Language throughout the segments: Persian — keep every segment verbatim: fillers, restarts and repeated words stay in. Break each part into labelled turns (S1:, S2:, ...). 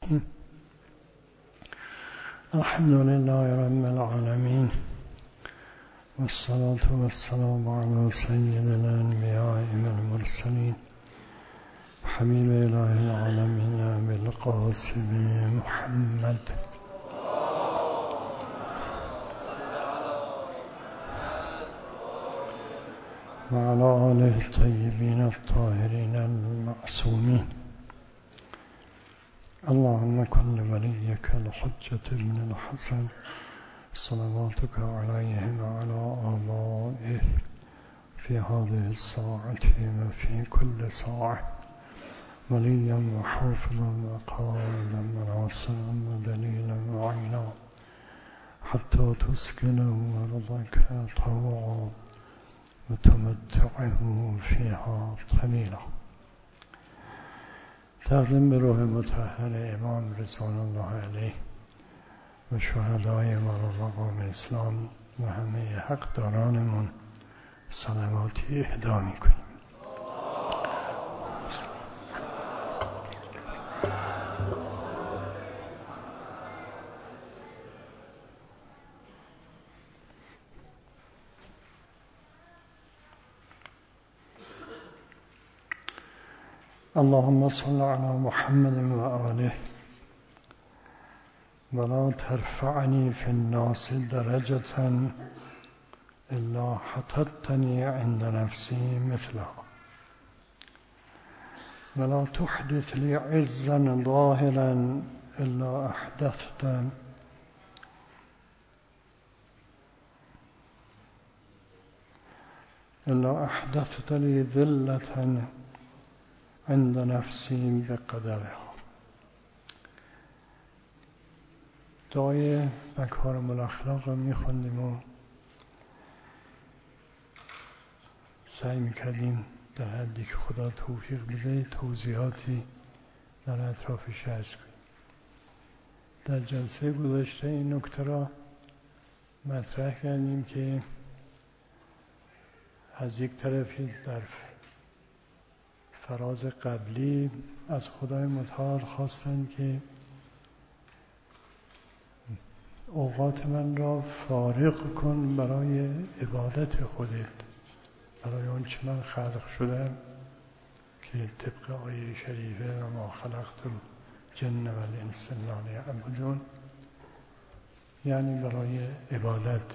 S1: الرحيم الحمد لله رب العالمين والصلاة والسلام على سيد الأنبياء والمرسلين حبيب إله العالمين بالقاسم محمد وعلى آله الطيبين الطاهرين المعصومين. اللهم كن لوليك الحجة ابن الحسن صلواتك عليه وعلى آبائه في هذه الساعة وفي كل ساعة وليا وحافظا وقائدا وناصرا ودليلا وعينا حتى تسكنه أرضك طوعا وتمتعه فيها طويلا. تقدیم به روح مطهر امام رضوان الله علیه و شهدای ما مقام اسلام و همه حقدارانمون صلواتی اهدا می‌کنیم. اللهم صل على محمد وآله ولا ترفعني في الناس درجة إلا حطتني عند نفسي مثلها ولا تحدث لي عزا ظاهرا إلا أحدثت إلا أحدثت لي ذلة عند نفسی بقدرها. دعای مکارم الاخلاق رو میخوندیم و سعی میکردیم در حدی که خدا توفیق بده توضیحاتی در اطرافش عرض کنیم. در جلسه گذشته این نکته را مطرح کردیم که از یک طرفی در فراز قبلی از خدای متعال خواستند که اوقات من را فارغ کن برای عبادت خودت، برای اون چه من خلق شدم که طبق آیه شریفه و ما خلقت الجن و الانس الا لیعبدون، یعنی برای عبادت.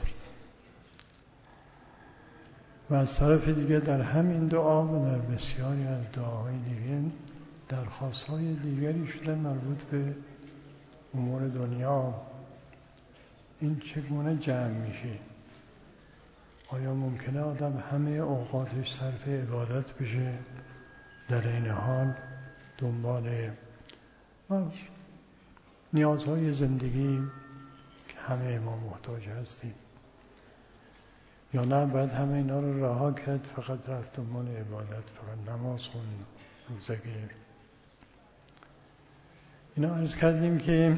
S1: و از طرف دیگه در همین دعا و در بسیاری از دعاهای دیگه درخواست‌های دیگری شده مربوط به امور دنیا. این چگونه جمع میشه؟ آیا ممکنه آدم همه اوقاتش صرف عبادت بشه، در این حال دنبال نیازهای زندگی که همه ما محتاج هستیم، یا نه باید همه اینا رو رها کرد فقط رفت دنبال عبادت، فقط نماز خوند، روزه گرفت؟ اینا عرض کردیم که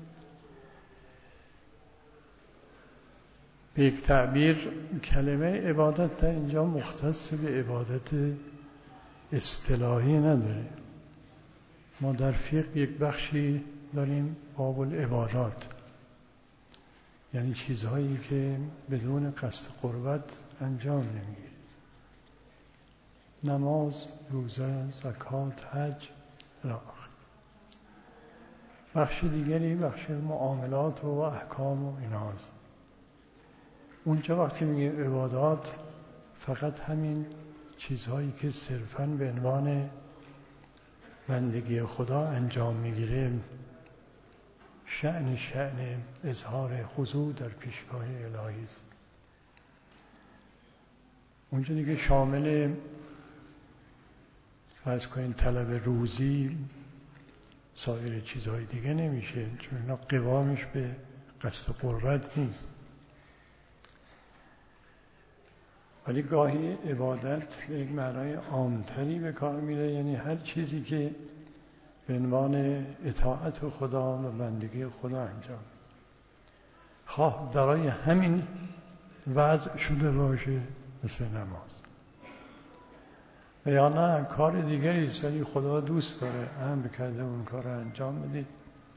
S1: به یک تعبیر کلمه عبادت در اینجا مختص به عبادت اصطلاحی نداره. ما در فقه یک بخشی داریم باب العبادات، یعنی چیزهایی که بدون قصد قربت انجام نمیگیره. نماز، روزه، زکات، حج الی آخر. بخش دیگری بخش معاملات و احکام و ایناست. اونجا وقتی میگیم عبادات فقط همین چیزهایی که صرفاً به عنوان بندگی خدا انجام میگیره، شأن شأن اظهار خضوع در پیشگاه الهی است. اونجا دیگه شامل فرض کنین طلب روزی، سایر چیزهای دیگه نمیشه، چون اینا قوامش به قصد قربت نیست. ولی گاهی عبادت به یک معنای عامتری به کار میره، یعنی هر چیزی که به عنوان اطاعت خدا و بندگی خدا انجام، خواه برای همین وضع شده باشه مثل نماز، و یا نه کار دیگری است ولی خدا دوست داره امر کرده اون کار رو انجام بدید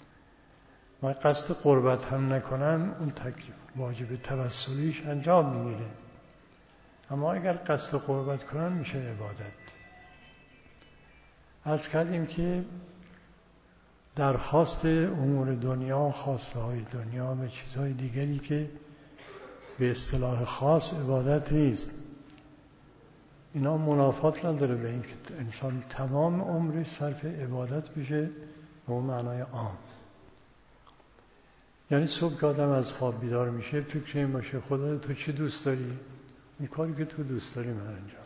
S1: و قصد قربت هم نکنم اون تکلیف واجب توسلیش انجام میگیره. اما اگر قصد قربت کنم میشه عبادت. عرض کردیم که درخواست امور دنیا، خواسته های دنیا و چیزهای دیگری که به اصطلاح خاص عبادت نیست، اینا منافات نداره به این که انسان تمام عمرش صرف عبادت بشه به اون معنای عام. یعنی صبح که آدم از خواب بیدار میشه فکر این باشه خدا تو چی دوست داری؟ اون کاری که تو دوست داری من انجام.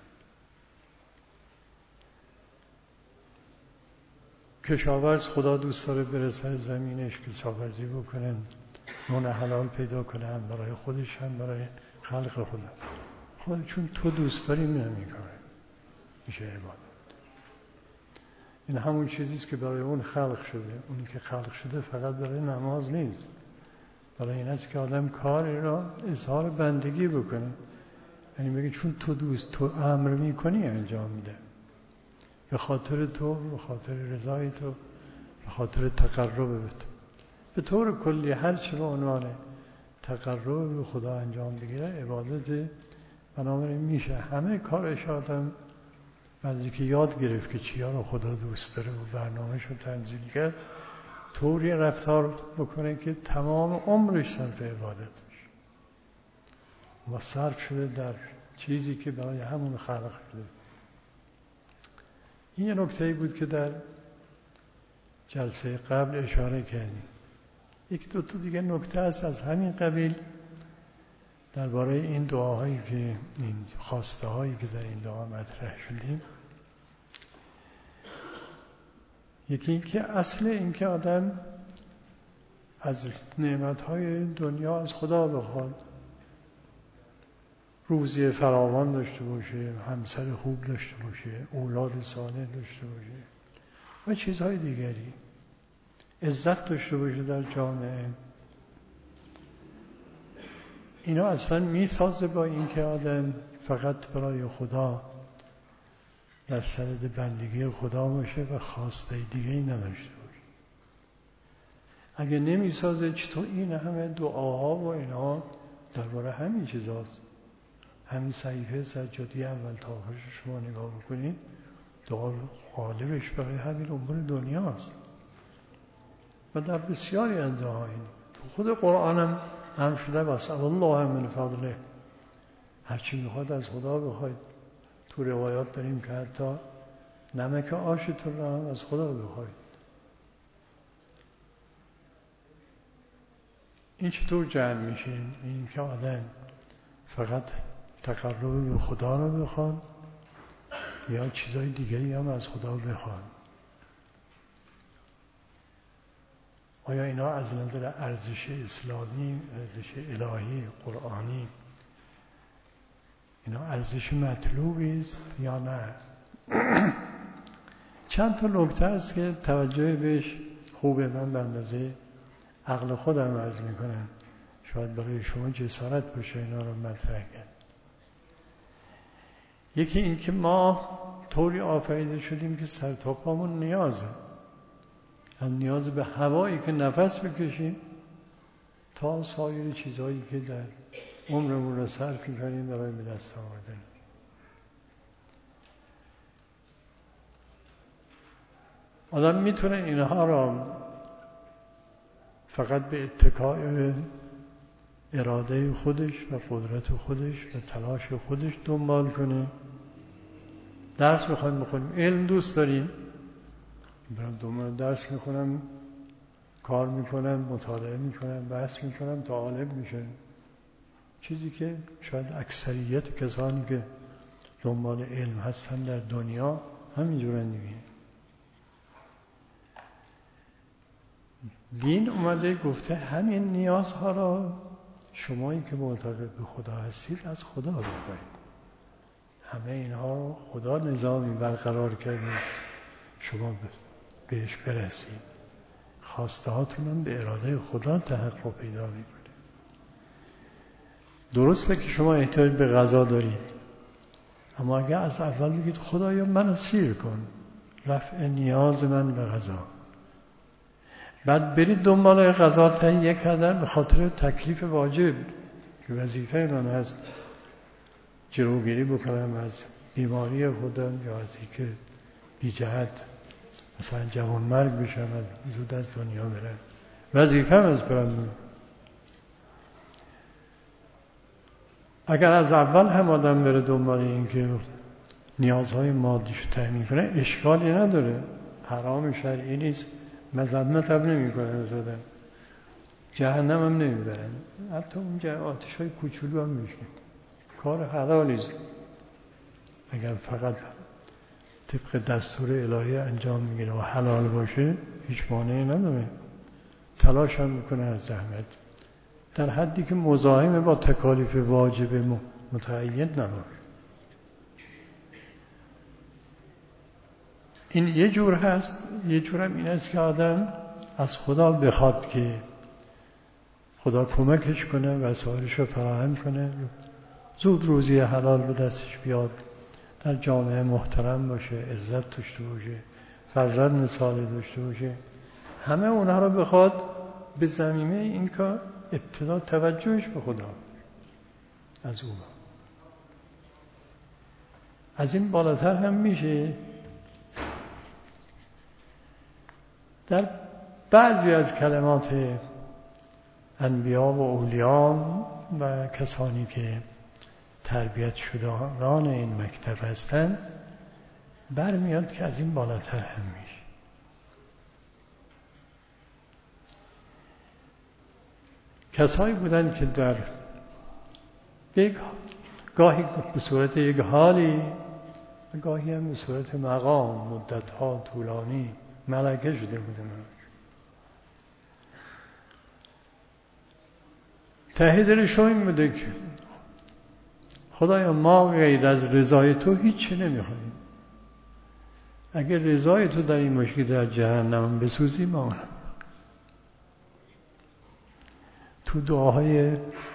S1: کشاورز خدا دوست داره بره سر زمینش کشاورزی بکنه، نون حلال پیدا کنه، برای خودش هم برای خلق خدا. خدا چون تو دوست داری میرم این کاره، میشه عبادت. این همون چیزیست که برای اون خلق شده. اونی که خلق شده فقط برای نماز نیست، برای این است که آدم کاری را اظهار بندگی بکنه. یعنی بگه چون تو دوست تو امر میکنی انجام میده، به خاطر تو، به خاطر رضای تو، به خاطر تقرب به تو. به طور کلی هر چه به عنوان تقرب به خدا انجام بگیره عبادت. بنابراین میشه همه کارش آدم بعد که یاد گرفت که چیا رو خدا دوست داره و برنامه‌ش رو تنظیم کرد، طوری رفتار بکنه که تمام عمرش صرف عبادت میشه و صرف شده در چیزی که برای همون خلق شده. این یه نکته‌ای بود که در جلسه قبل اشاره کردیم. یک دو تا دیگه نکته هست از همین قبیل درباره این دعاهایی که این خواسته هایی که در این دعا مطرح شدیم. یکی این که اصل این که آدم از نعمت‌های دنیا از خدا بخواد، روزی فراوان داشته باشه، همسر خوب داشته باشه، اولاد صالح داشته باشه و چیزهای دیگری، عزت داشته باشه در جامعه. اینا اصلا میسازه با این که آدم فقط برای خدا در صدد بندگی خدا باشه و خواسته دیگه‌ای نداشته باشه. اگه نمیسازه چطور این همه دعاها و اینا درباره همین چیزاست. همین صحیفه سجادی اول تا آخرش شما نگاه بکنید، دعا غالبش برای همین امور دنیاست و در بسیاری از دعاها تو خود قرآن هم هم شده واسأل الله من فضله. هرچی میخواد از خدا بخواید. تو روایات داریم که حتی نمک آشتون رو هم از خدا بخواید. این چطور جمع میشه؟ این که آدم فقط تقرب به خدا رو بخواد یا چیزای دیگری هم از خدا بخواد. آیا اینا از نظر ارزش اسلامی، ارزش الهی، قرآنی، اینا ارزش مطلوبی است یا نه؟ چند تا نکته است که توجه بهش خوبه. من به اندازه عقل خودم عرض میکنم، شاید برای شما جسارت باشه اینا رو مطرح کرد. یکی این که ما طوری آفریده شدیم که سر تا پامون نیازه، از نیاز به هوایی که نفس بکشیم تا سایر چیزهایی که در عمرمون رو صرف می‌کنیم برای به دست آوردن. آدم میتونه اینها را فقط به اتکای اراده خودش و قدرت خودش و تلاش خودش دنبال کنه. درس میخوایم بخونیم، علم دوست داریم، برم دنبال درس میخونم، کار میکنم، مطالعه میکنم، بحث میکنم تا عالم میشه. چیزی که شاید اکثریت کسانی که دنبال علم هستن در دنیا همینجورن دیگه. دین اومده گفته همین نیازها را شمایی که معتقد به خدا هستید از خدا بخواید. همه اینها خدا نظامی برقرار کرده، شما بهش برسید. خواسته هاتون هم به اراده خدا تحقق پیدا میکنه. درسته که شما احتیاج به غذا دارید، اما اگه از اول بگید خدایا منو سیر کن، رفع نیاز من به غذا، بعد برید دنبال غذا تهیه کردن به خاطر تکلیف واجب که وظیفه من هست جلوگیری بکنم از بیماری خودم یا از اینکه بی جهت مثلا جوان مرگ بشم، از زود از دنیا برم، وظیفه من از برم. اگر از اول هم آدم بره دنبال این که نیازهای مادیشو تامین کنه اشکالی نداره، حرام شرعی نیست، مذمت هم نمی کنن از آدم، جهنم هم نمی برن، حتی اونجا آتش های کوچولو هم میشه، کار حلالیست. اگر فقط طبق دستور الهی انجام میگیره و حلال باشه هیچ مانعی نداره، تلاش هم میکنه از زحمت، در حدی که مزاحم با تکالیف واجب متعین نباشه. این یه جور هست. یه جور هم این است که آدم از خدا بخواد که خدا کمکش کنه، وسایلش رو فراهم کنه، زود روزی حلال به دستش بیاد، در جامعه محترم باشه، عزت داشته باشه، فرزند صالح داشته باشه، همه اونها رو بخواد به زمینه این کار ابتدا توجهش به خدا از او. از این بالاتر هم میشه. در بعضی از کلمات انبیا و اولیان و کسانی که تربیت شدگان این مکتب هستند برمیاد که از این بالاتر هم میشه. کسایی بودند که در یک گاهی به صورت یک حالی و گاهی هم به صورت مقام مدتها طولانی ملکه شده بودند. ته دلشون این بوده که خدایا ما غیر از رضای تو هیچی نمیخوایم، اگر رضای تو در این مشکل در جهنم بسوزی ما اونم. تو دعاهای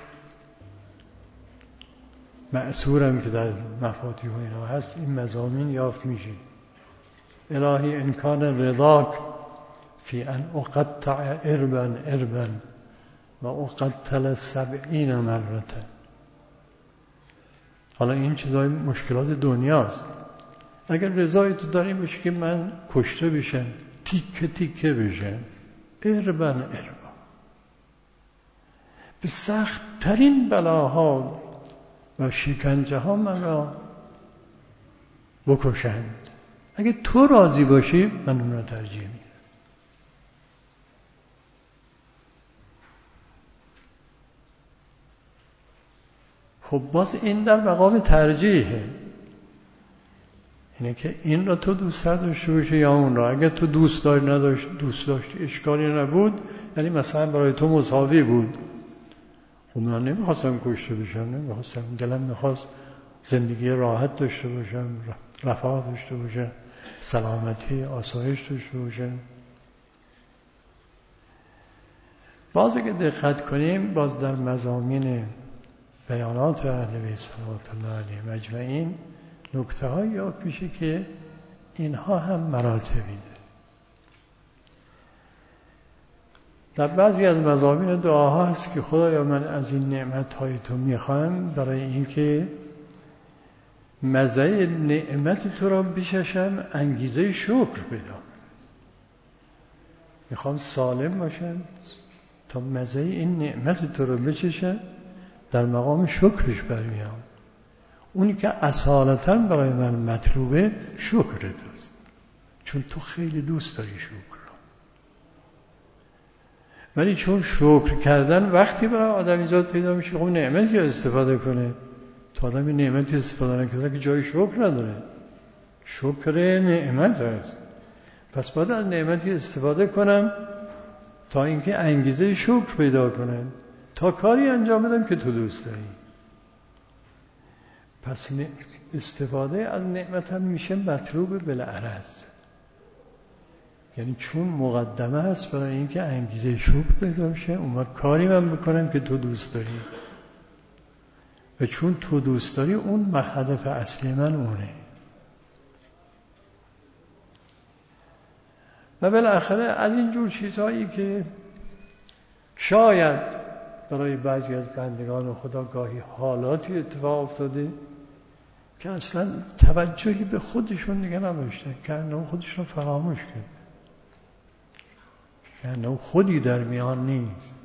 S1: معصورم که در مفاتیح و اینا هست این مضامین یافت میشه. الهی ان کان رضاک فی ان اقطع اربا اربا و اقتل سبعین مرته. حالا این چیزای مشکلات دنیاست. اگر رضای تو داری باشه که من کشته بشم، تیکه تیکه بشم، اربا اربا، به سخت ترین بلاها و شکنجه ها من را بکشند، اگه تو راضی باشی من اون را ترجیح میدم. خب باز این در مقام ترجیحه، اینه که این را تو دوست داشته باشی یا اون را. اگر تو دوست داری نداشت دوست داشتی اشکالی نبود، یعنی مثلا برای تو مساوی بود. خب من نمیخواستم کشته بشم، نمیخواستم، دلم میخواست زندگی راحت داشته باشم، رفاه داشته باشم، سلامتی، آسایش داشته باشم. باز اگه دقت کنیم باز در مضامین بیانات اهل بیت صلوات الله علیهم اجمعین نکته های یاد میشه که اینها هم مراتبی ده. در بعضی از مضامین دعاها هست که خدایا من از این نعمت های تو میخوام برای اینکه مزه نعمت تو را بچشم، انگیزه شکر پیدا. میخوام سالم باشم تا مزه این نعمت تو را بچشم، در مقام شکرش برمیام. اونی که اصالتاً برای من مطلوبه شکر توست، چون تو خیلی دوست داری شکر را. ولی چون شکر کردن وقتی برای آدم ایجاد پیدا میشه، خب نعمتی استفاده کنه. تا آدم نعمتی استفاده نکنه که جای شکر نداره. شکر نعمت است. پس باید از نعمتی استفاده کنم تا اینکه انگیزه شکر پیدا کنم، تا کاری انجام بدم که تو دوست داری. پس استفاده از نعمت هم میشه مطلوب بالعرض، یعنی چون مقدمه هست برای اینکه انگیزه شکر پیدا شه، اون وقت کاری من بکنم که تو دوست داری، و چون تو دوست داری اون هدف اصلی من اونه. و بالاخره از این جور چیزهایی که شاید برای بعضی از بندگان خدا گاهی حالاتی اتفاق افتاده که اصلا توجهی به خودشون دیگه نداشته، که انه خودشون فراموش کرد، که انه خودی در میان نیست.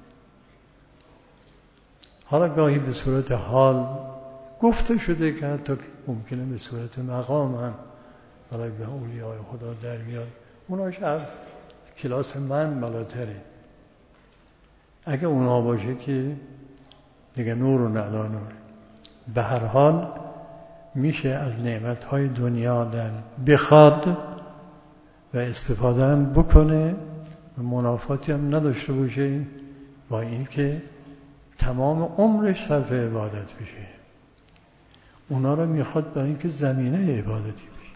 S1: حالا گاهی به صورت حال گفته شده که حتی ممکنه به صورت مقام هم برای به اولیای خدا در بیاد، اوناش از کلاس من بالاتره. اگه اونا باشه که دیگه نور و نعلا نور. به هر حال میشه از نعمتهای دنیا در بخواد و استفاده هم بکنه و منافاتی هم نداشته باشه با این که تمام عمرش صرف عبادت بشه. اونا رو میخواد برای اینکه زمینه عبادتی بشه.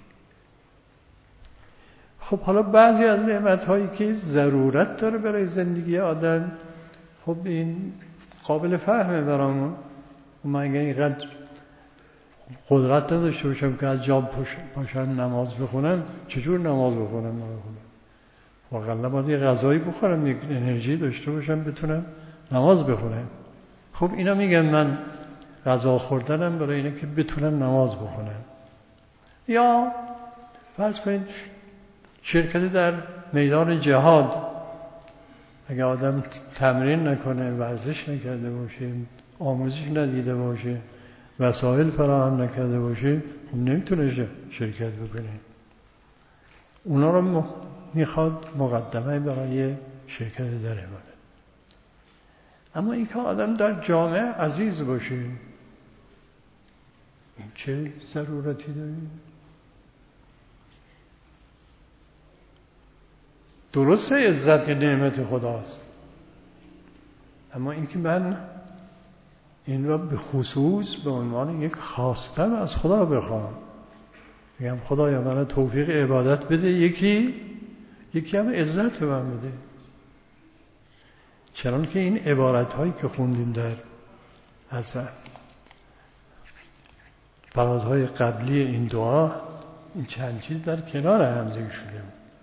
S1: خب حالا بعضی از نعمتهایی که ضرورت داره برای زندگی آدم، خب این قابل فهمه برامون. من اگه اینقدر قدرت نداشته باشم که از جا پاشم نماز بخونم، چجور نماز بخونم؟ واقعا باید یه غذایی بخورم، یک انرژی داشته باشم بتونم نماز بخونم. خب اینا میگن من غذا خوردنم برای اینه که بتونم نماز بخونم. یا فرض کنید شرکت در میدان جهاد، اگه آدم تمرین نکنه، ورزش نکرده باشه، آموزش ندیده باشه، وسایل فراهم نکرده باشه، خب نمیتونه شرکت بکنه. اونا رو میخواد مقدمه برای شرکت در عبادت. اما این که آدم در جامعه عزیز باشه، این چه ضرورتی داره؟ درسته عزت که نعمت خداست، اما این که من این را به خصوص به عنوان یک خواستن از خدا بخوام، میگم خدایا من توفیق عبادت بده، یکی یکی هم عزت به من بده. چرا که این عبارت هایی که خوندیم در از فرازهای قبلی این دعا، این چند چیز در کنار هم ذکر شده.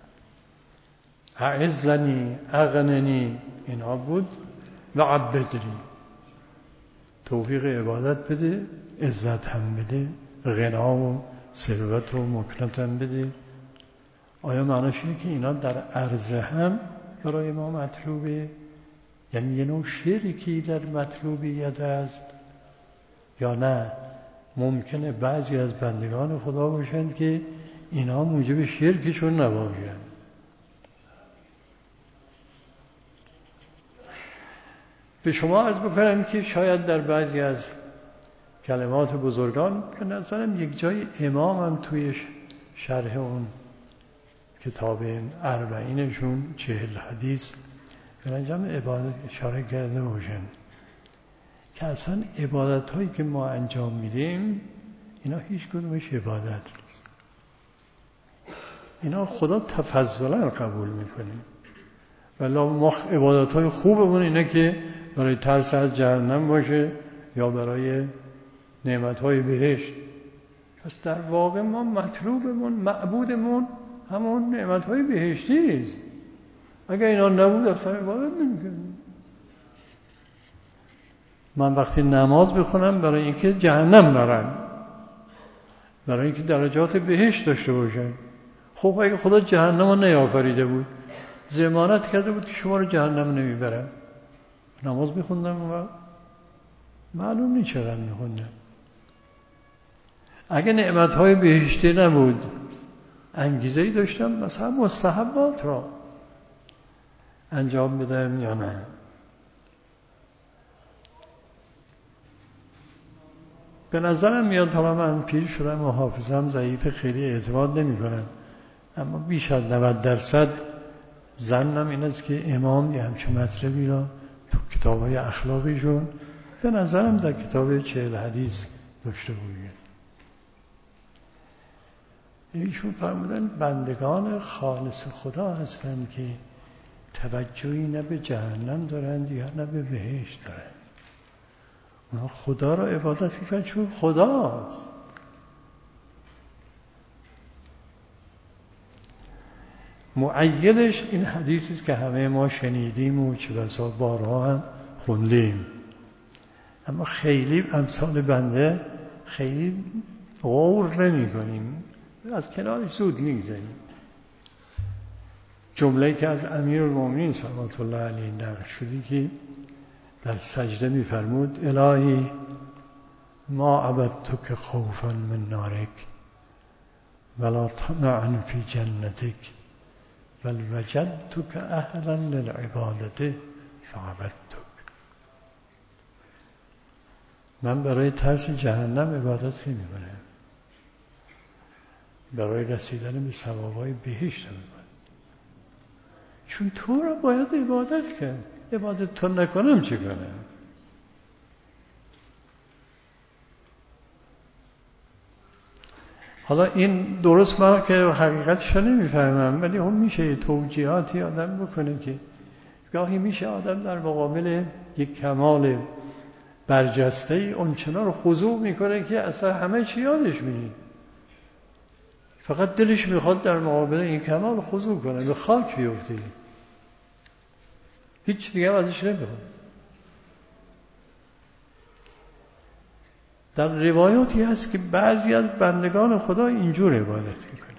S1: اعزنی اغننی اینا بود و عبدنی، توفیق عبادت بده، عزت هم بده، غنا و ثروت و مکنت هم بده. آیا معناش اینه که اینا در عرض هم برای ما مطلوبه؟ یعنی یه نوع شرکی در مطلوبیت است؟ یا نه ممکنه بعضی از بندگان خدا باشند که اینا موجب شرکشون نباشند؟ به شما عرض بکنم که شاید در بعضی از کلمات بزرگان به نظرم یک جای امام هم توی شرح اون کتاب اربعینشون چهل حدیث به انجام عبادت اشاره کرده باشند که اصلا عبادت هایی که ما انجام میدیم اینا هیچ کدومش عبادت نیست. اینا خدا تفضلا قبول میکنه. ولی ما عبادت های خوبمون اینه که برای ترس از جهنم باشه یا برای نعمت های بهشت. پس در واقع ما مطلوبمون، معبودمون همون نعمت های بهشتی است. اگر اینا نبود اصلا عبادت نمی‌کنیم. من وقتی نماز بخونم برای اینکه جهنم نرم، برای اینکه درجات بهشت داشته باشم. خب اگه خدا جهنم رو نیافریده بود، ضمانت کرده بود که شما رو جهنم نمیبرم، نماز میخوندم و معلوم نیست چقدر میخوندم. اگه نعمتهای بهشتی نبود، انگیزه‌ای داشتم مثلا مستحبات را انجام بدم یا نه؟ به نظرم میاد، حالا من پیر شدم و حافظم ضعیف، خیلی اعتماد نمی کنم، اما بیش از نود درصد ظنم این است که امام یه همچین مطلبی را تو کتاب‌های اخلاقیشون به نظرم در کتاب چهل حدیث داشته بودند. ایشون فرمودن بندگان خالص خدا هستند که توجهی نه به جهنم دارند یا نه به بهشت دارند. اونا خدا را عبادت میکنن چون خداست. مؤیدش این حدیثی است که همه ما شنیدیم و چه بسا بارها هم خوندیم، اما خیلی امثال بنده خیلی غور نمی کنیم، از کنارش زود میگذاریم. جمله‌ای که از امیرالمومنین صلوات الله علیه نقل شده که در سجده می‌فرمود الهی ما عبدتک خوفا من نارک ولا طمعا فی جنتک بل وجدتک اهلا للعبادة فعبدتک. من برای ترس جهنم عبادت نمی‌کنم، برای رسیدن به ثواب‌های بهشت می‌کنم، چون تو را باید عبادت کرد. عبادت تو نکنم چه کنم؟ حالا این درست من که حقیقتش رو نمیفهمم، ولی هم میشه توجیهاتی آدم بکنه که گاهی میشه آدم در مقابل یک کمال برجسته ای اونچنان رو خضوع میکنه که اصلا همه چی یادش میره، فقط دلش میخواد در مقابل این کمال خضوع کنه، به خاک بیفته، هیچ دیگه ازش نمیخواد. در روایاتی هست که بعضی از بندگان خدا اینجور عبادت میکنه.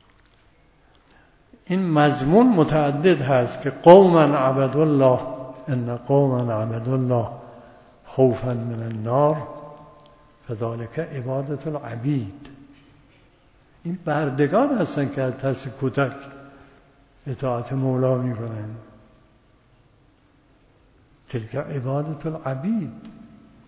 S1: این مضمون متعدد هست که قوما عبدوا الله ان قوما عبدوا الله خوفا من النار فذلك عبادة العبید. این بردگان هستن که از ترس کودک اطاعت مولا میکنن. تلک عبادة العبید.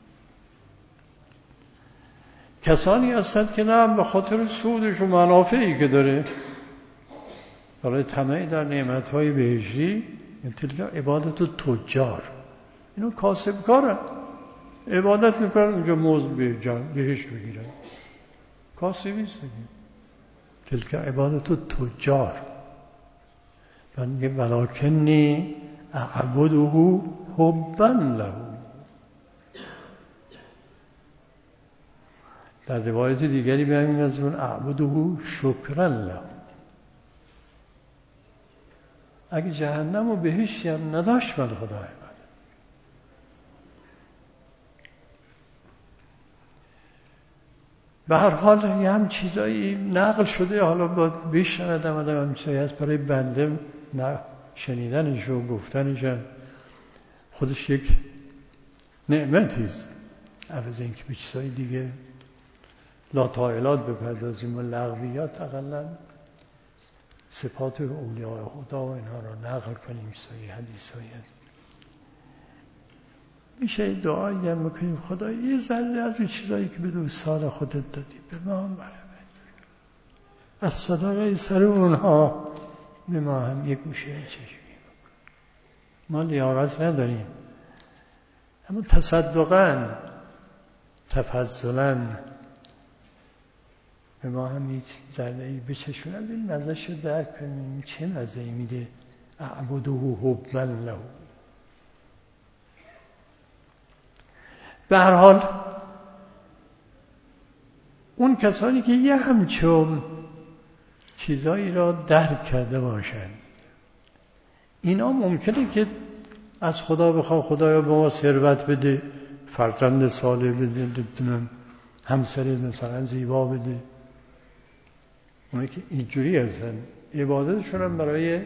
S1: کسانی هستند که نه به خاطر سودش و منافعی که داره برای طمع در نعمتهای بهشتی، تلک عبادت التجار، اینو کاسبکارن، عبادت میکنن اونجا موز بهشت بگیرن، کاسبی است دیگه. تلک عبادت التجار. من میگه ولکنی اعبده حبا له. در روایت دیگری به همین مضمون اعبده شکرا له. اگه جهنم و بهشتی هم نداشت من خدا عبادت. به هر حال یه هم چیزایی نقل شده، حالا با بشنودم آدم هم چیزایی هست برای بنده نه شنیدنش و گفتنش خودش یک نعمتی است، عوض اینکه به چیزای دیگه لاطائلات بپردازیم و لغویات، اقلا صفات اولیاء خدا و اینها را نقل کنیم، چیزای حدیثایی هست. میشه دعایی هم بکنیم خدا یه ذره از اون چیزایی که به دوستان خودت دادی به ما هم برامد، از صدقه سر اونها به ما هم یک گوشه چشمی بکن. ما لیاقت نداریم، اما تصدقاً تفضلاً به ما هم یک ذره‌ای بچشون، از این مزه‌ش رو درک کنیم. چه مزه‌ای میده اعبده حبا له. به هر حال اون کسانی که یه همچون چیزایی را درک کرده باشند، اینا ممکنه که از خدا بخواه خدایا به ما ثروت بده، فرزند صالح بده، نمی‌دونم همسر مثلا زیبا بده. اونایی که اینجوری هستن عبادتشون هم برای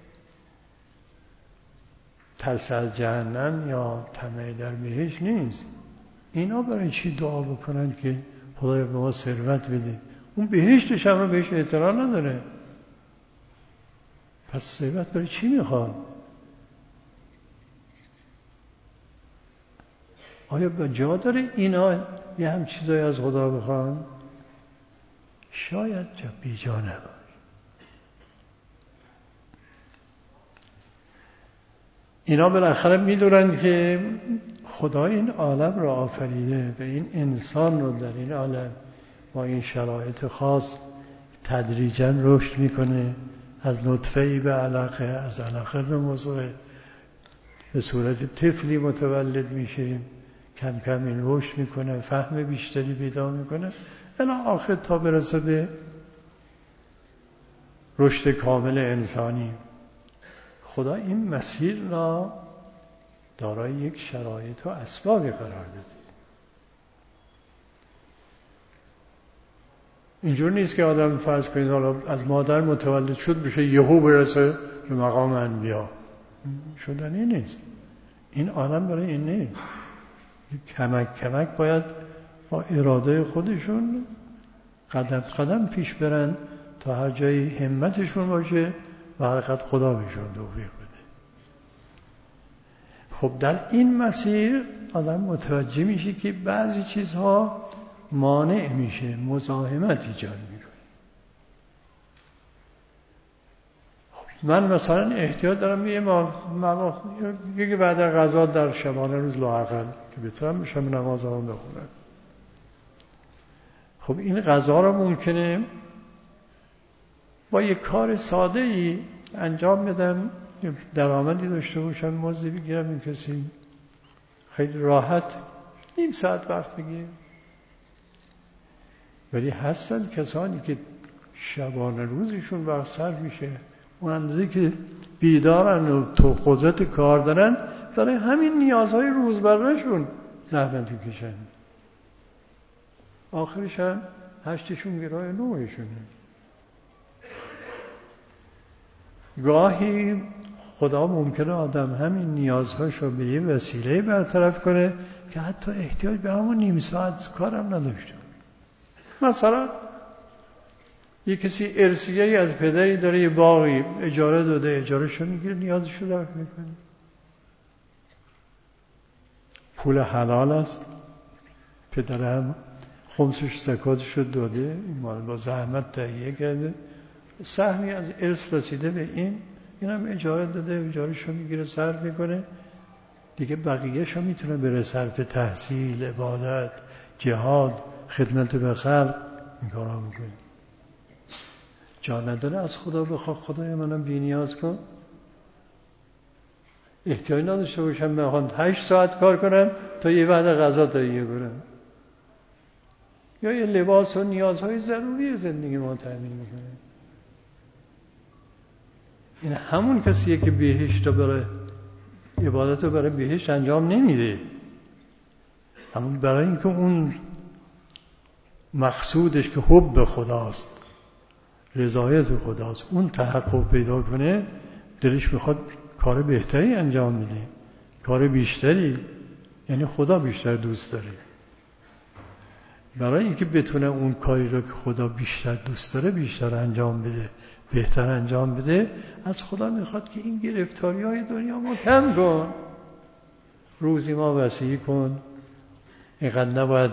S1: ترس از جهنم یا طمع در بهشت نیست. اینا برای چی دعا بکنن که خدایا به ما ثروت بده؟ اون بهشتش هم رو بهش اعتراض نداره، پس ثروت برای چی میخواد؟ آیا به جا داره اینا یه هم چیزایی از خدا بخوان؟ شاید جا بی جا نباشه. اینا بالاخره میدونن که خدا این عالم را آفریده و این انسان رو در این عالم با این شرایط خاص تدریجاً رشد میکنه، از نطفه‌ای به علقه، از علقه به مضغه، به صورت طفلی متولد میشه، کم کم این رشد میکنه، فهم بیشتری پیدا میکنه، الی آخر تا برسه به رشد کامل انسانی. خدا این مسیر را دارای یک شرایط و اسبابی قرار داده. اینجور نیست که آدم فرض کنید حالا از مادر متولد شد بشه یهو برسه به مقام انبیا. شدنی نیست. این عالم برای این نیست. کمک کمک باید با اراده خودشون قدم قدم پیش برن تا هر جایی همتشون باشه و حرکت خدا بهشون توفیق بده. خب در این مسیر آدم متوجه میشه که بعضی چیزها مانع میشه، مزاحمت ایجاد میکنه. خب من مثلا احتیاج دارم یه ما یکی بعد از غذا در شبانه روز لااقل که بتونم بشم نمازمو بخونم. خب این غذا رو ممکنه با یک کار ساده ای انجام بدم، درآمدی داشته باشم، مزدی بگیرم این کسی خیلی راحت نیم ساعت وقت بگیرم. ولی هستن کسانی که شبانه روزشون وقت صرف میشه، اون اندازه که بیدارن و تو قدرت کار دارن برای همین نیازهای روزمرهشون زحمت میکشن. آخرش هم هشتشون گراه نوعشونه. گاهی خدا ممکنه آدم همین نیازهاشو به یه وسیله برطرف کنه که حتی احتیاج به همون نیم ساعت کارم نداشته. مثلا یه کسی ارثیه‌ای از پدری داره، یه باغی اجاره داده، اجارهشو میگیره، نیازشو درک میکنه. پول حلال است، پدرم خمسش زکاتشو داده، این مال با زحمت تهیه کرده، سهمی از ارث رسیده به این، اینم اجاره داده، اجارهشو میگیره، صرف میکنه. دیگه بقیه‌شو میتونه بره صرف تحصیل، عبادت، جهاد، خدمت به خلق این کارا بکنه. جا نداره از خدا بخواه خدای منم بی نیاز کن. احتیاج نداشته باشم بخوام هشت ساعت کار کنم تا یه وعده غذا تهیه کنم، یا یه لباس و نیازهای ضروری زندگی ما تامین میکنه. این همون کسیه که بهشت رو برای عبادت رو برای بهشت انجام نمیده، همون برای اینکه اون مقصودش که حب خداست، رضایت خداست، اون تحقق پیدا کنه، دلش میخواد کار بهتری انجام بده، کار بیشتری، یعنی خدا بیشتر دوست داره. برای اینکه بتونه اون کاری رو که خدا بیشتر دوست داره بیشتر انجام بده، بهتر انجام بده، از خدا میخواد که این گرفتاری های دنیا ما کم کن، روزی ما وسیع کن، اینقدر نباید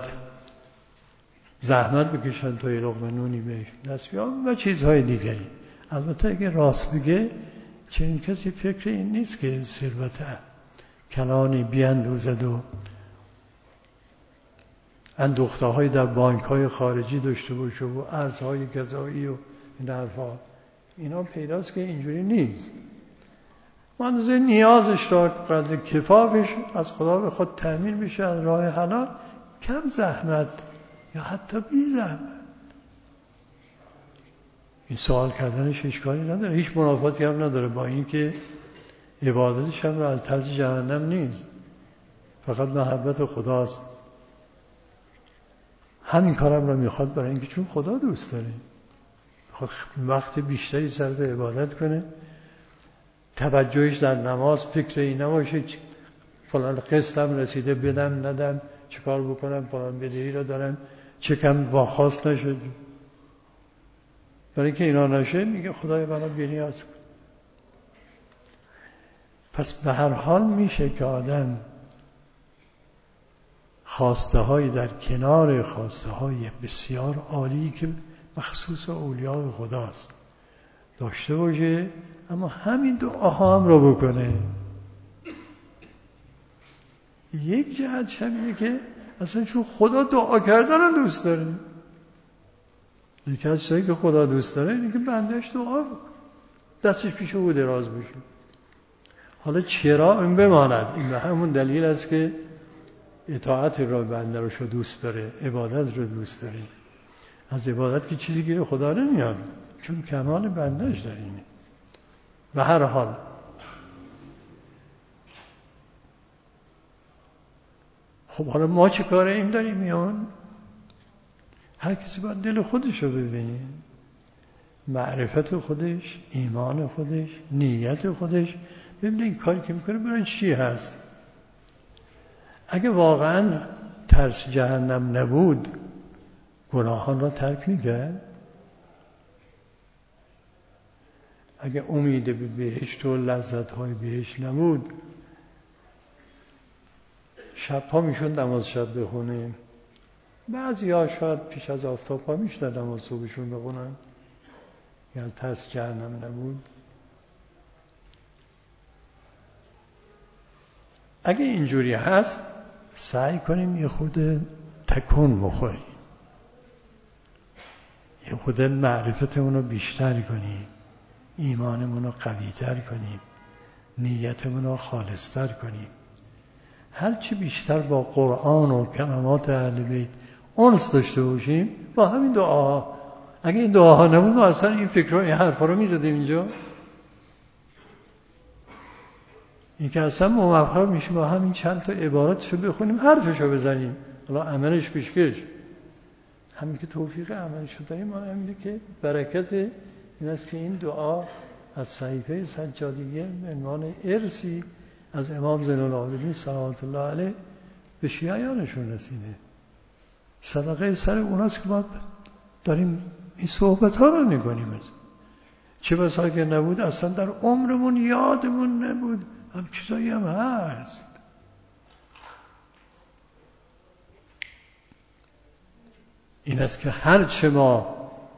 S1: زحمت بکشن تا یه لقمه نونی بهش دست بیان و چیزهای دیگری. البته اگه راست بگه چنین کسی فکر این نیست که ثروت کلانی بیاندوزد و اندوخته های در بانک های خارجی داشته باشه و ارزهای قضایی و این حرفا. اینا پیداست که اینجوری نیست. منظور نیازش را قدر کفافش از خدا به خود تأمین بشه از راه حلال، کم زحمت یا حتی بی زحمت. این سوال کردنش اشکالی نداره، هیچ منافاتی هم نداره با این که عبادتش هم را از ترس جهنم نیست، فقط محبت خداست. همین کارم را میخواد برای اینکه چون خدا دوست داره، میخواد وقت بیشتری صرف عبادت کنه، توجهش در نماز فکر این نباشه فلان قسطم رسیده بدم ندم، چه کار بکنم، فلان بدهی را دارم، چه کم واخواست نشد. برای اینکه اینا نشه میگه خدای منو بی‌نیاز کن. پس به هر حال میشه که آدم خواسته های در کنار خواسته های بسیار عالی که مخصوص اولیاء خداست داشته باشه، اما همین دعاها هم رو بکنه. یک جهت همینه که اصلا چون خدا دعا کردن رو دوست داره. یکی از چیزایی که خدا دوست داره اینه که بندهش دعا بکنه، دستش پیش او دراز بشه. حالا چرا این بماند؟ این به همون دلیل است که اطاعت را بنده رو دوست داره، عبادت رو دوست داره. از عبادت که چیزی گیره خدا نمیاد، چون کمال بندش در اینه. به هر حال خب حالا ما چه کاره این داریم میان؟ هر کسی باید دل خودش رو ببینه، معرفت خودش، ایمان خودش، نیت خودش، ببینه این کاری که میکنه برای چی هست. اگه واقعا ترس جهنم نبود گناهان را ترک میکرد؟ اگه امید به بهشت و لذت‌های بهشت نبود شب‌ها میشون نماز شب بخونه؟ بعضی‌ها شاید پیش از آفتاب ها میشتن نماز صبحشون بخونن یا از ترس جهنم نبود. اگه اینجوری هست سعی کنیم یه خود تکون بخوریم، یه خود معرفتمون رو بیشتر کنیم، ایمانمون رو قوی‌تر کنیم، نیتمون رو خالص‌تر کنیم. هرچی بیشتر با قرآن و کلمات اهل بیت انس داشته باشیم با همین دعاها. اگه این دعاها نبود ما اصلا این فکر رو این حرفا رو میزدیم اینجا. این که اصلا موفق میشیم با همین چند تا عباراتشو بخونیم حرفشو بزنیم، حالا عملش پیشکش. همین که توفیق عملشو داریم ما همینه که برکت این است که این دعا از صحیفه سجادیه به عنوان ارثی از امام زین العابدین صلوات الله علیه به شیعیانشون رسیده. صدقه سر اوناست که ما داریم این صحبت ها رو میکنیم. چه بسا که نبود اصلا در عمرمون یادمون نبود. هم چیزایی هم هست. این است که هر چه ما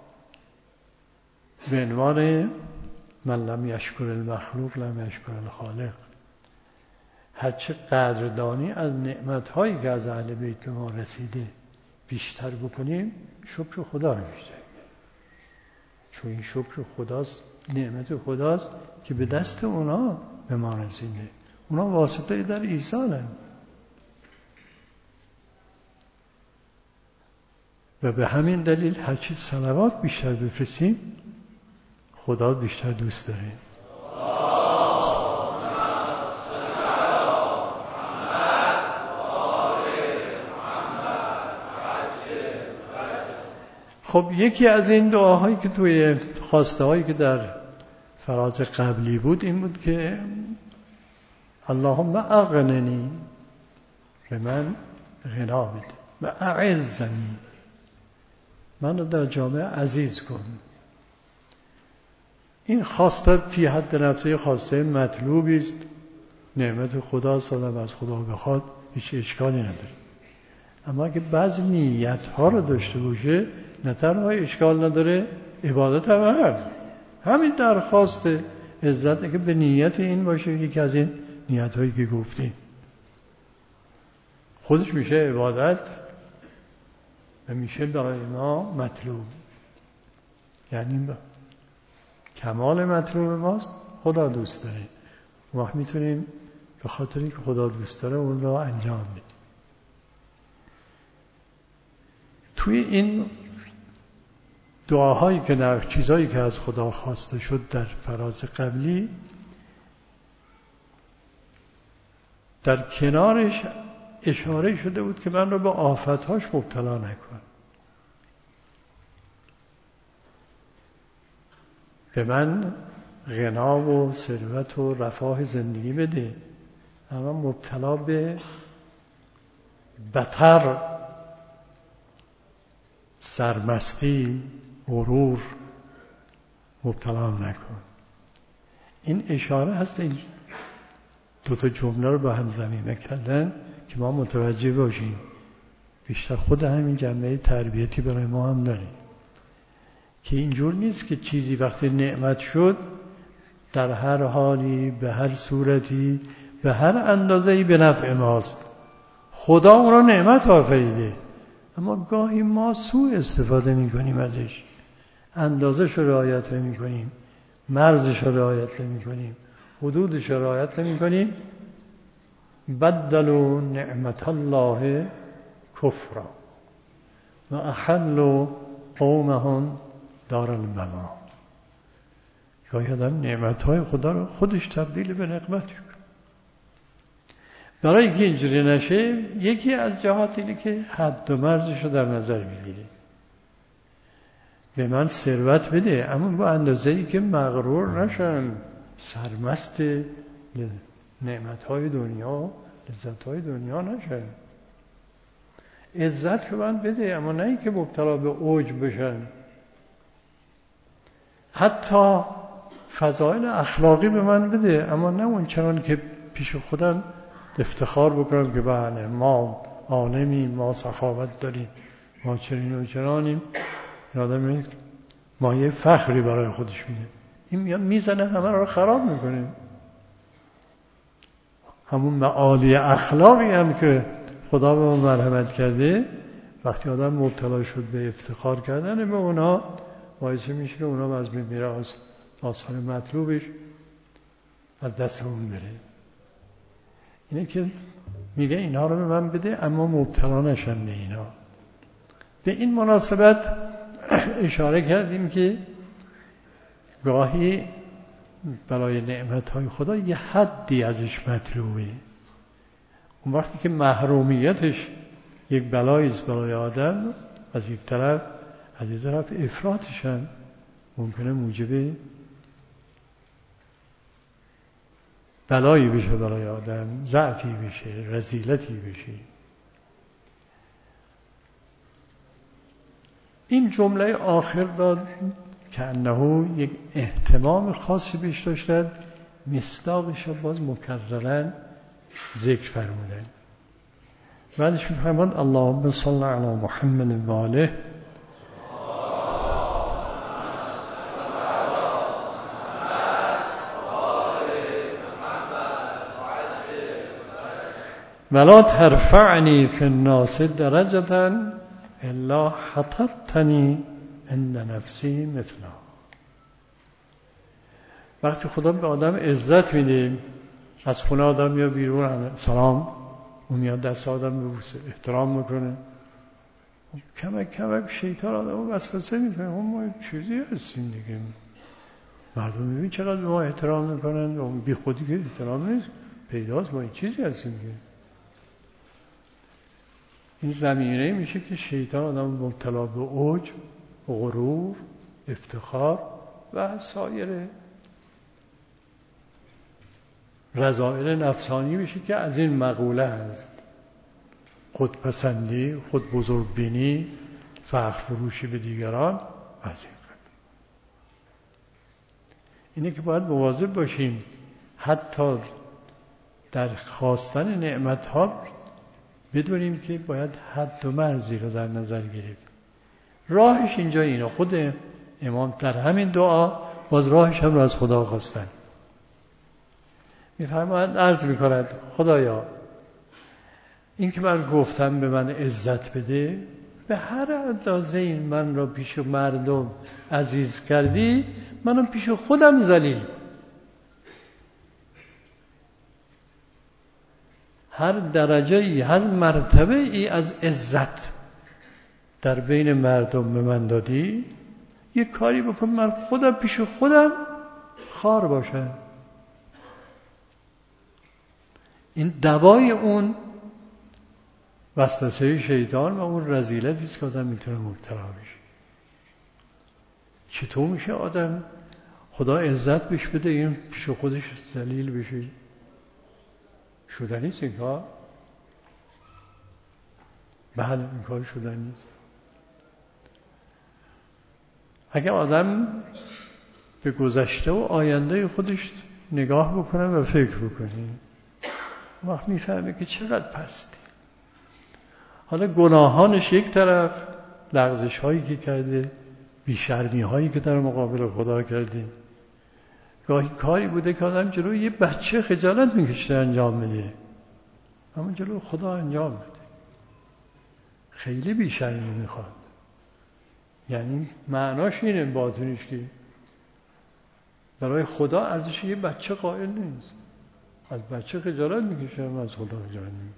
S1: به عنوان من لم یشکر المخلوق لم یشکر الخالق، هرچه قدردانی از نعمت‌هایی که از اهل بیت به ما رسیده بیشتر بکنیم شکر خدا رو بیشتر، چون این شکر خداست، نعمت خداست که به دست اونا به ما رسیده. اونا واسطه در ایصالن و به همین دلیل هرچی صلوات بیشتر بفرستیم خدا بیشتر دوست داره. خب یکی از این دعاهایی که توی خواسته هایی که در فراز قبلی بود این بود که اللهم اغننی، به من غنا بده، و اعزنی، من رو در جامعه عزیز کن. این خواسته فی حد نفسه خواسته مطلوبی است، نعمت خدا سلام از خدا بخواد هیچ اشکالی نداره. اما اگه بعض نیت ها رو داشته باشه نه تنها اشکال نداره، عبادت هم هست. همین درخواست عزت که به نیت این باشه، یکی از این نیت هایی که گفتیم خودش میشه عبادت و میشه برای ما مطلوب. یعنی کمال مطلوب ماست خدا دوست داره، ما میتونیم به خاطری که خدا دوست داره اون رو انجام بدیم. توی این دعاهایی که نه چیزایی که از خدا خواسته شد در فراز قبلی، در کنارش اشاره شده بود که من رو به آفتهاش مبتلا نکن، به من غنا و ثروت و رفاه زندگی بده، اما مبتلا به بطر، سرمستی، غرور مبتلا نکن. این اشاره هست این دو تا جمله رو با هم ضمیمه کردن که ما متوجه باشیم. بیشتر خود همین جنبه تربیتی برای ما هم داره که اینجور نیست که چیزی وقتی نعمت شد در هر حالی به هر صورتی به هر اندازه‌ای به نفع ماست. خدا اون رو نعمت آفریده، اما گاهی ما سوء استفاده می‌کنیم ازش، اندازه‌ش رو رعایت نمی‌کنیم، مرزش رو رعایت نمی‌کنیم، حدودش رو رعایت نمی‌کنیم. بدلوا نعمت الله کفرا و احلوا قومهم دار البوار. گاهی آدم نعمتهای خدا رو خودش تبدیل به نقمت کنه. برای اینکه اینجوری نشه یکی از جهات اینه که حد و مرزش رو در نظر میگیره. به من ثروت بده اما با اندازه‌ای که مغرور نشم، سرمست نعمتهای دنیا، لذتهای دنیا نشم. عزت به من بده اما نه اینکه مبتلا به عجب بشن. حتی فضایل اخلاقی به من بده اما نه اون چنان که پیش خودم افتخار بکنم که بله ما عالمیم، ما سخاوت داریم، ما چنین و چنانیم. آدم مایه فخری برای خودش میده، این میاد میزنه همه رو خراب میکنه. همون معالی اخلاقی هم که خدا به ما مرحمت کرده وقتی آدم مبتلا شد به افتخار کردن به اونا باعث میشه که اونا از بین میره، از آثار مطلوبش از دست اون بره. اینه که میگه اینها رو به من بده اما مبتلا نشم به اینا. به این مناسبت اشاره کردیم که گاهی برای نعمتهای خدا یه حدی ازش مطلوبه. اون وقتی که محرومیتش یک بلایی است برای آدم از یک طرف، از یک طرف افراطش هم ممکنه موجب بلایی بشه برای آدم، ضعفی بشه، رذیلتی بشه. این جمله آخر را که انه یک اهتمام خاصی بیش داشتند مصداقش را باز مکررن ذکر فرمودن. بعدش میفرماند اللهم صل علی محمد و آله ولا ترفعنی فی الناس درجة الا حطتنی عند نفسی مثلا. وقتی خدا به آدم عزت میده، از خونه آدم میاد بیرون سلام، اون میاد دست آدم ببوسه، احترام میکنه، کمک کمک شیطان آدم رو وسوسه میکنه ما چیزی هستیم دیگه. مردم میبین چقدر به ما احترام میکنن، اون بی خودی که احترام نیست پیداست، ما چیزی هستیم که این زمینه میشه که شیطان آدم مبتلا به عجب، غرور، افتخار و سایر رذائل نفسانی میشه که از این مقوله هست: خودپسندی، خود بزرگبینی، فخر فروشی به دیگران. از این اینه که باید مواظب باشیم حتی در خواستن نعمت‌ها بدونیم که باید حد و مرزی رو در نظر گرفت. راهش اینجا اینه. خود امام در همین دعا باز راهش هم رو از خدا خواستن. میفرماید عرض میکند خدایا این که من گفتم به من عزت بده، به هر اندازه این من را پیش مردم عزیز کردی منم پیش خودم ذلیل. هر درجه ای، هر مرتبه ای از عزت در بین مردم به من دادی، یک کاری بکن من خودم پیش خودم خار باشم. این دوای اون وسوسه شیطان و اون رذیلتی است که آدم میتونه مبتلا بشه. چطور میشه آدم خدا عزت بهش بده این پیش خودش ذلیل بشه؟ شدنی است این کار؟ بله این کار شدنی نیست. اگر آدم به گذشته و آینده خودش نگاه بکنه و فکر بکنه وقت میفهمه که چقدر پستی. حالا گناهانش یک طرف، لغزش هایی که کرده، بیشرمی هایی که در مقابل خدا کرده، گاهی کاری بوده که آدم جلوی یه بچه خجالت میکشه انجام بده، اما جلوی خدا انجام بده. خیلی بیشرمی میخواد. یعنی معناش اینه باطنش که برای خدا ارزش یه بچه قائل نیست. از بچه خجالت میکشه اما از خدا خجالت نمیکشه.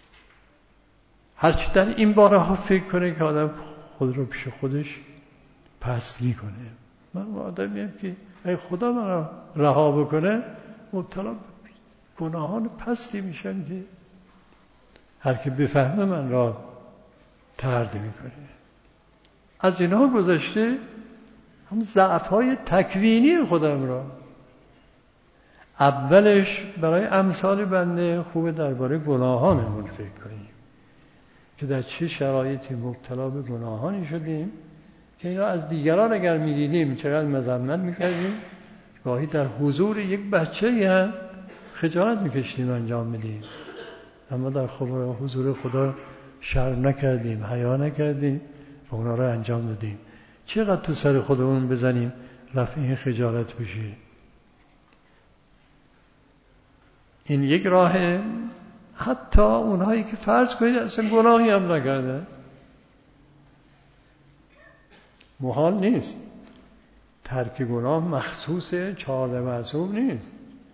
S1: هرچی در این باره ها فکر کنه که آدم خود رو پیش خودش پست میکنه. من آدمیم که ای خدا من را رها بکنه مبتلا گناهان پستی میشم که هر که بفهمه من را طرد میکنه. از اینها گذشته هم ضعف‌های تکوینی خودم را، اولش برای امثال بنده خوب درباره گناهانمون فکر کنیم که در چه شرایطی مبتلا به گناهانی شدیم که اینا از دیگران اگر می‌دیدیم چقدر مذمت می‌کردیم، گاهی در حضور یک بچه‌ای هم خجالت می‌کشیدیم انجام بدیم، اما در حضور خدا شرم نکردیم، حیا نکردیم و اونا رو انجام دادیم. چقدر تو سر خودمون بزنیم رفع این خجالت بشه. این یک راهه. حتی اونهایی که فرض کنید اصلا گناهی هم نکردن، محال نیست، ترک گناه مخصوص چهارده معصوم نیست.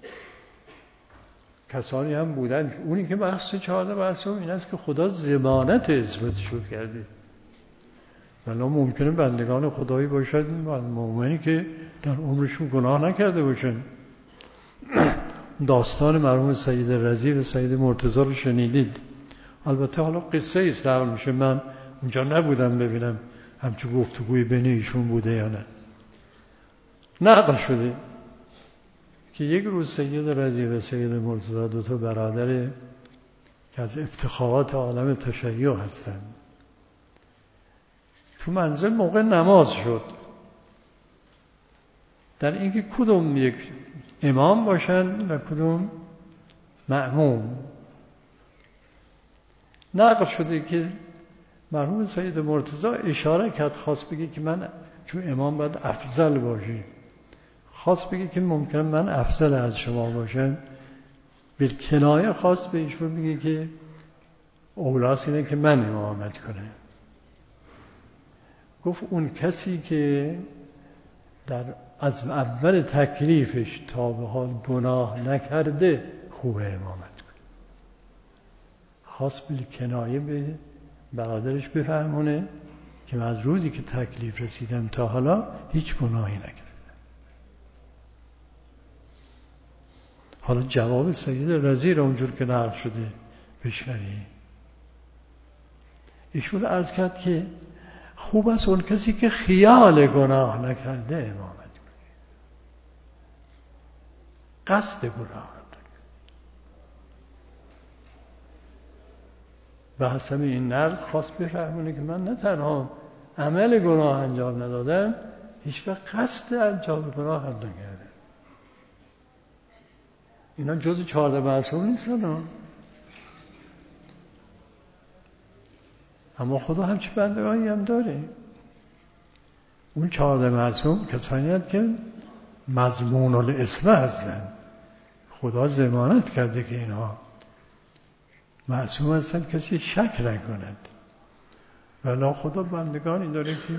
S1: کسانی هم بودن که اونی که مخصوص چهارده معصوم این است که خدا ضمانت عصمتش رو کرده. ولی ممکنه بندگان خدایی باشد مؤمنی که در عمرشون گناه نکرده باشن. داستان مرحوم سید رضی و سید مرتضی رو شنیدید. البته حالا قصه ایست نقل میشه، من اونجا نبودم ببینم همچون گفتگوی بین ایشون بوده یا نه. نقل شده که یک روز سید رضی و سید مرتضی دو تا برادر که از افتخارات عالم تشیع هستند تو منزل موقع نماز شد در اینکه کدوم یک امام باشند و کدوم مأموم. نقل شده که مرحوم سید مرتضی اشاره کرد، خواست بگه که من چون امام باید افضل باشه، خواست بگه که ممکنه من افضل از شما باشم، بالکنایه خواست به ایشون بگه که اولاست اینه که من امامت کنه. گفت اون کسی که در از اول تکلیفش تا به حال گناه نکرده خوبه امامت کنه. خواست بالکنایه به برادرش بفهمونه که من از روزی که تکلیف رسیدم تا حالا هیچ گناهی نکردم. حالا جواب سید رضی را اونجور که نقل شده بشنوید. ایشون عرض کرد که خوب است اون کسی که خیال گناه نکرده امامت کنه، قصد گناه نکرده. به حسب این نقل خواست بفهمونه که من نه تنها عمل گناه انجام ندادم، هیچ وقت قصد انجام گناه هم نکردم. اینا جز چهارده معصوم نیستن، اما خدا همچه بندگانی هم داره. اون چهارده معصوم کسانی هستند که مضمون الاسم هستند، خدا ضمانت کرده که اینها معصوم هستند، کسی شک نکند. ولی خدا بندگانی داره که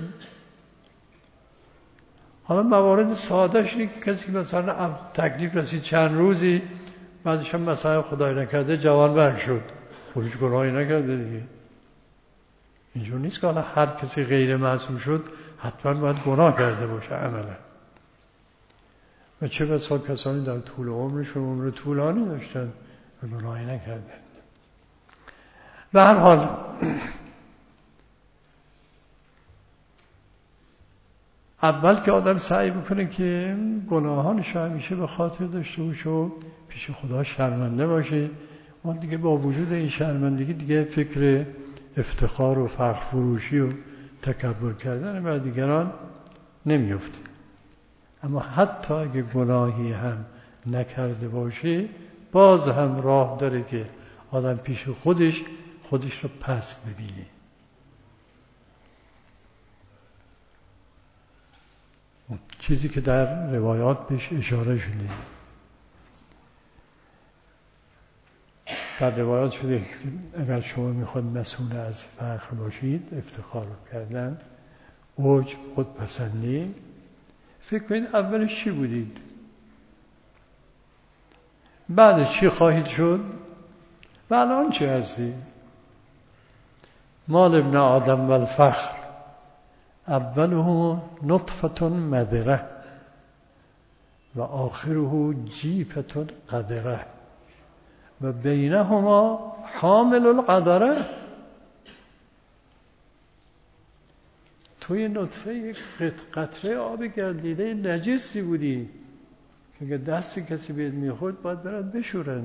S1: حالا موارد سادهش اینه که کسی که مثلا تکلیف رسید چند روزی بعدش هم مثلا خدای نکرده جوان برگ شد، خب هیچ گناهی نکرده دیگه. اینجور نیست که حالا هر کسی غیر معصوم شد حتما باید گناه کرده باشه عملا. و چه بسا کسانی در طول عمرشون عمر طولانی داشتن و گناهی نکردن. به هر حال اول که آدم سعی بکنه که گناهانش همیشه به خاطر داشته باشه و پیش خدا شرمنده باشه، اون دیگه با وجود این شرمندگی دیگه فکر افتخار و فخر فروشی و تکبر کردن بر دیگران نمیفته. اما حتی اگه گناهی هم نکرده باشه باز هم راه داره که آدم پیش خودش خودش رو پست ببینه. چیزی که در روایات بهش اشاره شده، در روایات شده که اگر شما میخواد مسئول از فخر باشید، افتخار کردن، عجب، خودپسندی، فکر کنید اولش چی بودید، بعد چی خواهید شد و الان چی هستید. مال ابن آدم و الفخر، اوله نطفه مذره و آخره جیفه قدره و بینهما حامل القدره. توی نطفه یک قطره آب گردیده نجسی بودی که اگه دست کسی بهت میخورد باید برد بشورن.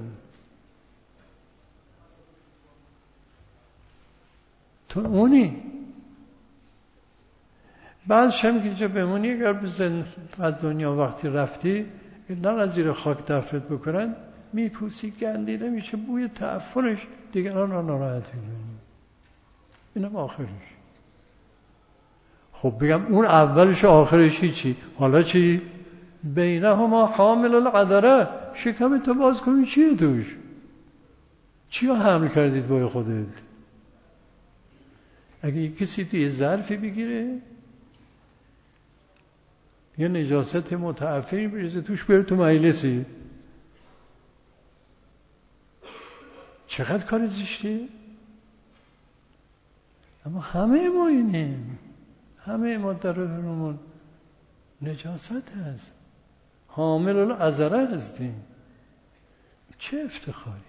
S1: تو اونی. بعدش هم که جا بمونی اگر بزن از دنیا وقتی رفتی نه از زیر خاک دفنت بکنن میپوسی گندیده میشه، بوی تعفنش دیگران را ناراحت می‌کنی. اینم آخرش. خب بگم اون اولش و آخرش چی؟ حالا چی؟ بینهما حامل القدره. شکم تو باز کنی چیه توش؟ چی رو حمل کردید با خودت؟ اگه یک کسی توی ظرفی بگیره یه نجاست متعفنی بریزه توش بره تو مجلسی، چقدر کار زشته؟ اما همه ما اینیم، همه ما در روحمون نجاست هست، حامل العذره هستیم. چه افتخاری.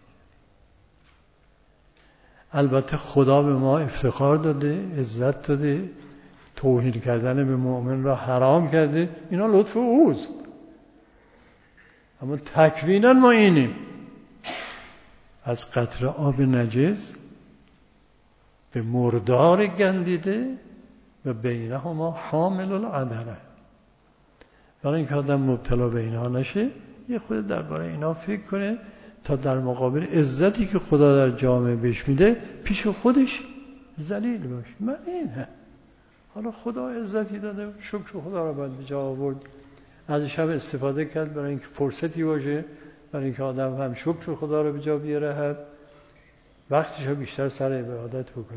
S1: البته خدا به ما افتخار داده، عزت داده، توهین کردن به مؤمن را حرام کرده، اینا لطف اوست. اما تکوینا ما اینیم، از قطره آب نجس به مردار گندیده و بینهما حامل العدله. برای اینکه آدم مبتلا به اینها نشه یه خود درباره اینا فکر کنه تا در مقابل عزتی که خدا در جامعه بهش میده پیش خودش ذلیل باشه. من اینه. حالا خدا عزتی داده، شکر خدا رو باید به جا آورد، ازش هم استفاده کرد برای اینکه فرصتی باشه برای اینکه آدم هم شکر خدا رو به جا بیاره، هم وقتش رو بیشتر سر عبادت بکنه.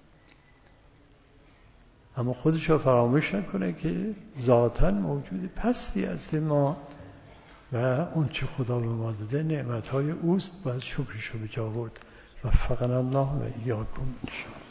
S1: اما خودش رو فراموش نکنه که ذاتاً موجود پستی هست ما و اون چه خدا به ما داده نعمتهای اوست، باید شکرش رو به جا آورد. وفقنا الله و ایاکم ان شاء الله.